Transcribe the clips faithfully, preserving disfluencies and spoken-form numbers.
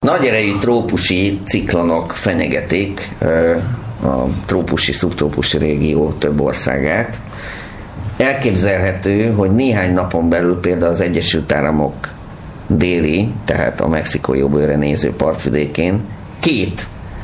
Nagy erejű trópusi ciklonok fenyegetik a trópusi, szubtrópusi régió több országát. Elképzelhető, hogy néhány napon belül például az Egyesült Államok déli, tehát a mexikói öbölre néző partvidékén két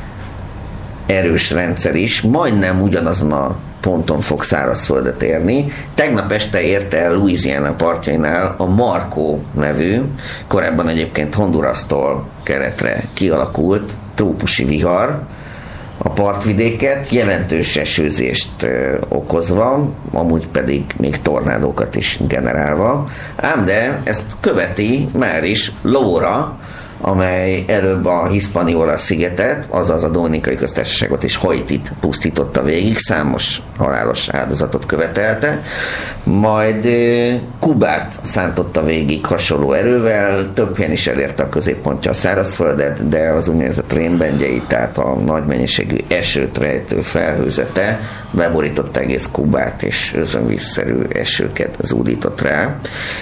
erős rendszer is majdnem ugyanazon a ponton fog szárazföldet érni. Tegnap este érte el Louisiana partjainál a Marco nevű, korábban egyébként Hondurastól keletre kialakult trópusi vihar a partvidéket, jelentős esőzést ö, okozva, amúgy pedig még tornádókat is generálva. Ám de ezt követi már is Laura, amely előbb a Hispaniola szigetet, azaz a Dominikai Köztársaságot és Haitit pusztította végig, számos halálos áldozatot követelte, majd Kubát szántotta végig hasonló erővel, több helyen is elérte a középpontja a szárazföldet, de az úgynevezett rénbengyei, tehát a nagy mennyiségű esőt rejtő felhőzete beborította egész Kubát, és özönvízszerű esőket zúdított rá.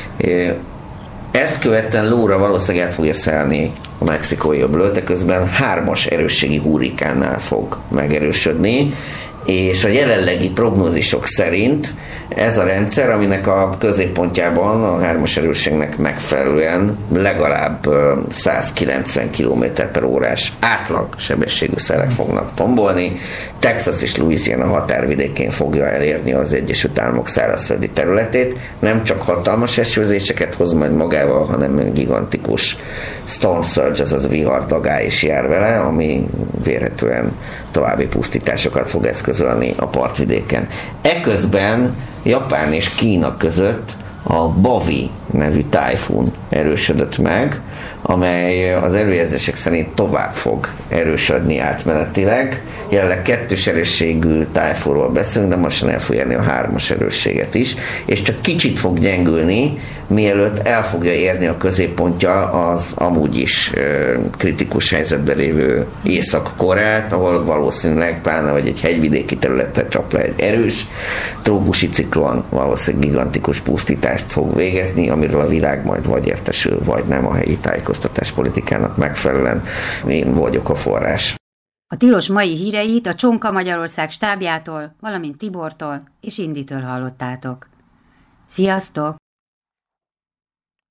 Ezt követően Laura valószínűleg át fogja szállni a mexikói öblöt, de közben hármas erősségi hurrikánnál fog megerősödni, és a jelenlegi prognózisok szerint ez a rendszer, aminek a középpontjában a hármas erősségnek megfelelően legalább százkilencven kilométer per órás átlag sebességű szelek fognak tombolni. Texas és Louisiana határvidékén fogja elérni az Egyesült Államok szárazföldi területét. Nem csak hatalmas esőzéseket hoz majd magával, hanem gigantikus storm surge, azaz vihardagály is jár vele, ami vélhetően további pusztításokat fog eszközölni a partvidéken. Eközben Japán és Kína között a Bavi nevű tájfun erősödött meg, amely az előjelzések szerint tovább fog erősödni átmenetileg. Jelenleg kettős erősségű tájfunról beszélünk, de most el fog érni a hármas erősséget is, és csak kicsit fog gyengülni, mielőtt el fogja érni a középpontja az amúgy is ö, kritikus helyzetben lévő Észak-Koreát, ahol valószínűleg pláne vagy egy hegyvidéki területet csap le egy erős trópusi ciklon, valószínűleg gigantikus pusztítást fog végezni, amiről a világ majd vagy értesül, vagy nem a helyi tájékoztatás politikának megfelelően. Én vagyok a forrás. A tilos mai híreit a Csonka Magyarország stábjától, valamint Tibortól és Inditől hallottátok. Sziasztok!